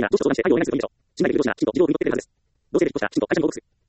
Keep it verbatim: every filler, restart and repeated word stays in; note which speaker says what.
Speaker 1: ないが、上司と相談して態度を明示するべきでしょう。信頼できる上司がきちんと自分を汲み取ってくれるはずです。同性できっとした、きちんと会社に報告する。